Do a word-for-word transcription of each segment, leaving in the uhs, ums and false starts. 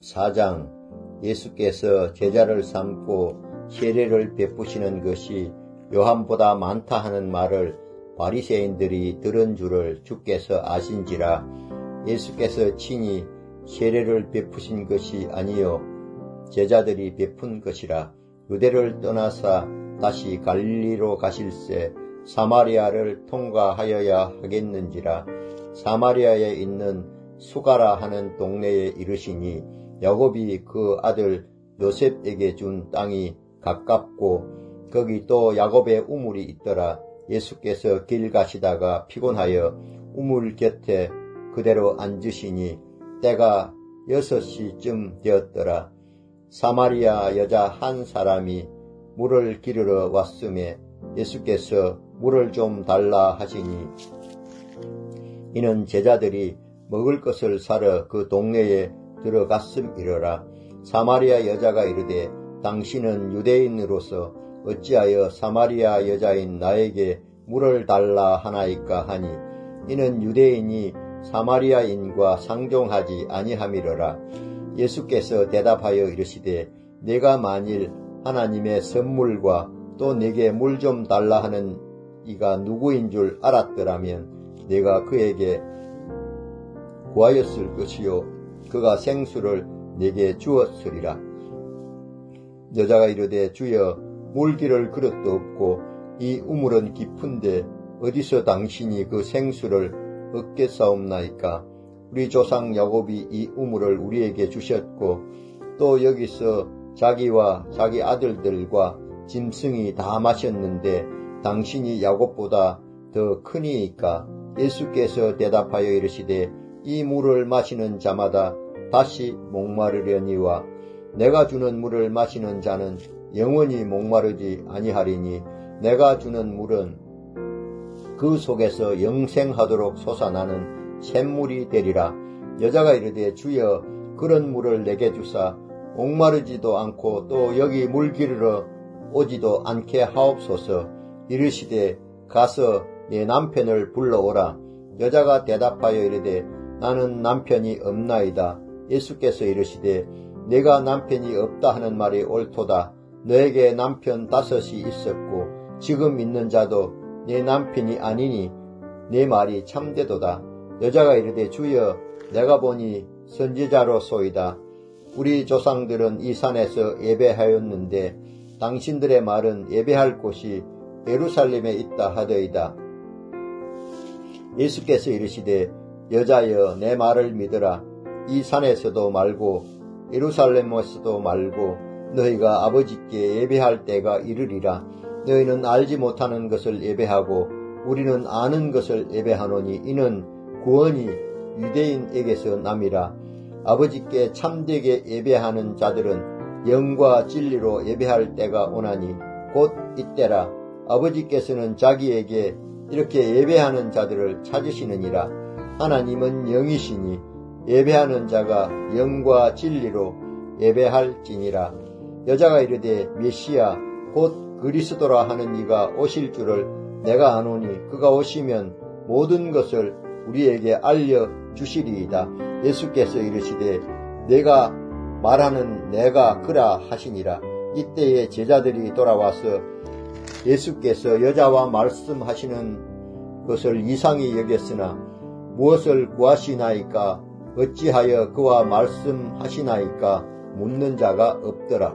사 장. 예수께서 제자를 삼고 세례를 베푸시는 것이 요한보다 많다 하는 말을 바리새인들이 들은 줄을 주께서 아신지라. 예수께서 친히 세례를 베푸신 것이 아니요 제자들이 베푼 것이라. 유대를 떠나사 다시 갈릴리로 가실새 사마리아를 통과하여야 하겠는지라. 사마리아에 있는 수가라 하는 동네에 이르시니 야곱이 그 아들 요셉에게 준 땅이 가깝고 거기 또 야곱의 우물이 있더라. 예수께서 길 가시다가 피곤하여 우물 곁에 그대로 앉으시니 때가 여섯 시쯤 되었더라. 사마리아 여자 한 사람이 물을 기르러 왔음에 예수께서 물을 좀 달라 하시니 이는 제자들이 먹을 것을 사러 그 동네에 들어갔음이러라. 사마리아 여자가 이르되 당신은 유대인으로서 어찌하여 사마리아 여자인 나에게 물을 달라 하나이까 하니 이는 유대인이 사마리아인과 상종하지 아니함이러라. 예수께서 대답하여 이르시되 내가 만일 하나님의 선물과 또 내게 물 좀 달라 하는 이가 누구인 줄 알았더라면 내가 그에게 구하였을 것이요 그가 생수를 내게 주었으리라. 여자가 이르되 주여 물기를 그릇도 없고 이 우물은 깊은데 어디서 당신이 그 생수를 얻겠사옵나이까. 우리 조상 야곱이 이 우물을 우리에게 주셨고 또 여기서 자기와 자기 아들들과 짐승이 다 마셨는데 당신이 야곱보다 더 크니이까. 예수께서 대답하여 이르시되 이 물을 마시는 자마다 다시 목마르려니와 내가 주는 물을 마시는 자는 영원히 목마르지 아니하리니 내가 주는 물은 그 속에서 영생하도록 솟아나는 샘물이 되리라. 여자가 이르되 주여 그런 물을 내게 주사 목마르지도 않고 또 여기 물 기르러 오지도 않게 하옵소서. 이르시되 가서 내 남편을 불러오라. 여자가 대답하여 이르되 나는 남편이 없나이다. 예수께서 이르시되 내가 남편이 없다 하는 말이 옳도다. 너에게 남편 다섯이 있었고 지금 있는 자도 내 남편이 아니니 내 말이 참되도다. 여자가 이르되 주여 내가 보니 선지자로소이다. 우리 조상들은 이 산에서 예배하였는데 당신들의 말은 예배할 곳이 예루살렘에 있다 하더이다. 예수께서 이르시되 여자여 내 말을 믿으라. 이 산에서도 말고 예루살렘에서도 말고 너희가 아버지께 예배할 때가 이르리라. 너희는 알지 못하는 것을 예배하고 우리는 아는 것을 예배하노니 이는 구원이 유대인에게서 남이라. 아버지께 참되게 예배하는 자들은 영과 진리로 예배할 때가 오나니 곧 이때라. 아버지께서는 자기에게 이렇게 예배하는 자들을 찾으시느니라. 하나님은 영이시니 예배하는 자가 영과 진리로 예배할지니라. 여자가 이르되 메시아 곧 그리스도라 하는 이가 오실 줄을 내가 아노니 그가 오시면 모든 것을 우리에게 알려주시리이다. 예수께서 이르시되 내가 말하는 내가 그라 하시니라. 이때에 제자들이 돌아와서 예수께서 여자와 말씀하시는 것을 이상히 여겼으나 무엇을 구하시나이까 어찌하여 그와 말씀하시나이까 묻는 자가 없더라.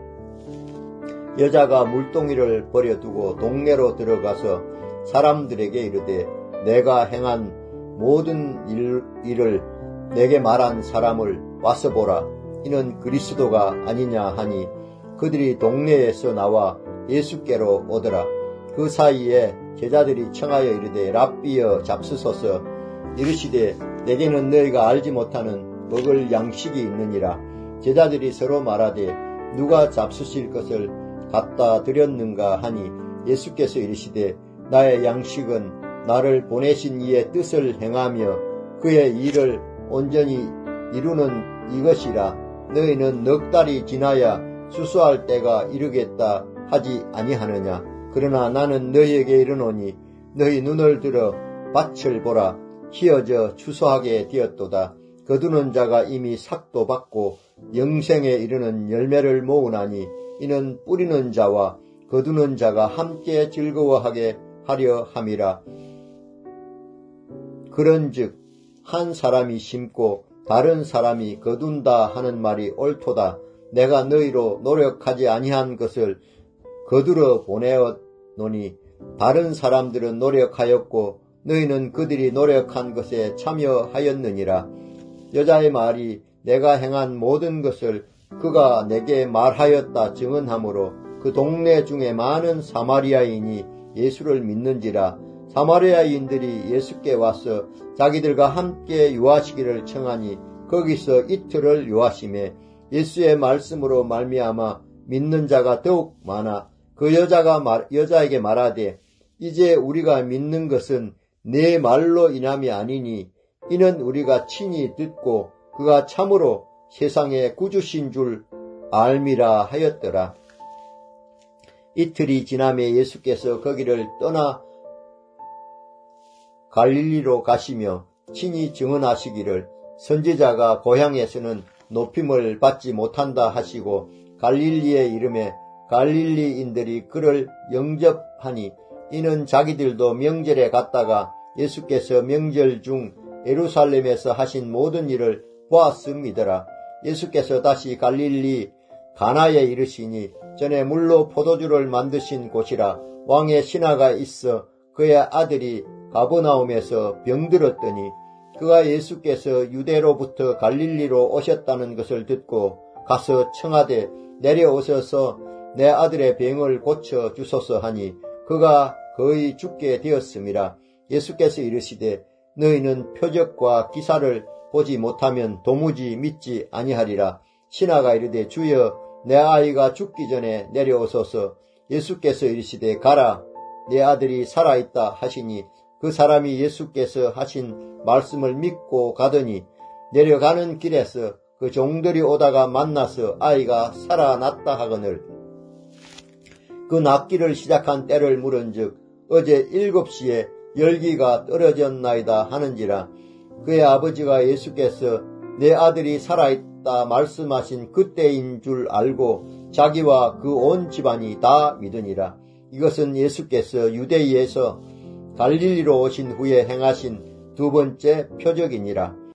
여자가 물동이를 버려두고 동네로 들어가서 사람들에게 이르되 내가 행한 모든 일, 일을 내게 말한 사람을 와서 보라. 이는 그리스도가 아니냐 하니 그들이 동네에서 나와 예수께로 오더라. 그 사이에 제자들이 청하여 이르되 랍비여 잡수소서. 이르시되 내게는 너희가 알지 못하는 먹을 양식이 있느니라. 제자들이 서로 말하되 누가 잡수실 것을 갖다 드렸는가 하니 예수께서 이르시되 나의 양식은 나를 보내신 이의 뜻을 행하며 그의 일을 온전히 이루는 이것이라. 너희는 넉 달이 지나야 추수할 때가 이르겠다 하지 아니하느냐. 그러나 나는 너희에게 이르노니 너희 눈을 들어 밭을 보라. 희어져 추수하게 되었도다. 거두는 자가 이미 삭도 받고 영생에 이르는 열매를 모으나니 이는 뿌리는 자와 거두는 자가 함께 즐거워하게 하려 함이라. 그런즉 한 사람이 심고 다른 사람이 거둔다 하는 말이 옳도다. 내가 너희로 노력하지 아니한 것을 거두러 보내었노니 다른 사람들은 노력하였고 너희는 그들이 노력한 것에 참여하였느니라. 여자의 말이 내가 행한 모든 것을 그가 내게 말하였다 증언하므로 그 동네 중에 많은 사마리아인이 예수를 믿는지라. 사마리아인들이 예수께 와서 자기들과 함께 유하시기를 청하니 거기서 이틀을 유하시매 예수의 말씀으로 말미암아 믿는 자가 더욱 많아 그 여자가 말, 여자에게 말하되 이제 우리가 믿는 것은 내 말로 인함이 아니니 이는 우리가 친히 듣고 그가 참으로 세상의 구주신 줄 알미라 하였더라. 이틀이 지나매 예수께서 거기를 떠나 갈릴리로 가시며 친히 증언하시기를 선지자가 고향에서는 높임을 받지 못한다 하시고 갈릴리에 이르매 갈릴리인들이 그를 영접하니 이는 자기들도 명절에 갔다가 예수께서 명절 중 예루살렘에서 하신 모든 일을 보았음이더라. 예수께서 다시 갈릴리 가나에 이르시니 전에 물로 포도주를 만드신 곳이라. 왕의 신하가 있어 그의 아들이 가버나움에서 병들었더니 그가 예수께서 유대로부터 갈릴리로 오셨다는 것을 듣고 가서 청하되 내려오셔서 내 아들의 병을 고쳐 주소서 하니 그가 거의 죽게 되었음이라. 예수께서 이르시되 너희는 표적과 기사를 보지 못하면 도무지 믿지 아니하리라. 신하가 이르되 주여 내 아이가 죽기 전에 내려오소서. 예수께서 이르시되 가라 내 아들이 살아있다 하시니 그 사람이 예수께서 하신 말씀을 믿고 가더니 내려가는 길에서 그 종들이 오다가 만나서 아이가 살아났다 하거늘 그 낫기를 시작한 때를 물은즉 어제 일곱 시에 열기가 떨어졌나이다 하는지라. 그의 아버지가 예수께서 내 아들이 살아있다 말씀하신 그때인 줄 알고 자기와 그 온 집안이 다 믿으니라. 이것은 예수께서 유대인에서 갈릴리로 오신 후에 행하신 두 번째 표적이니라.